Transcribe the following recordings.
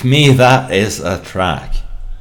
Fuck me, that is a track.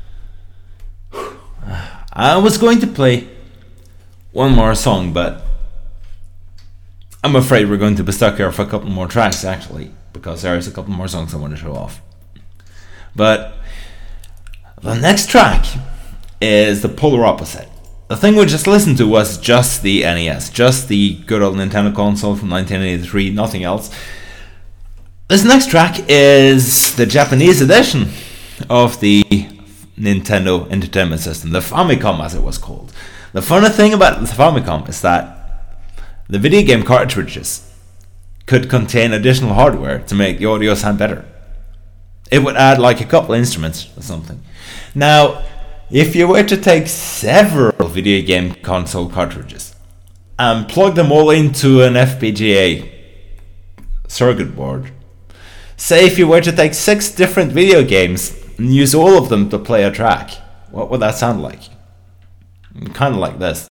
I was going to play one more song, but I'm afraid we're going to be stuck here for a couple more tracks, actually, because there's a couple more songs I want to show off. But the next track is the polar opposite. The thing we just listened to was just the NES, just the good old Nintendo console from 1983, nothing else. This next track is the Japanese edition of the Nintendo Entertainment System, the Famicom as it was called. The funny thing about the Famicom is that the video game cartridges could contain additional hardware to make the audio sound better. It would add like a couple instruments or something. Now, if you were to take several video game console cartridges and plug them all into an FPGA circuit board, say if you were to take 6 different video games and use all of them to play a track, what would that sound like? Kind of like this.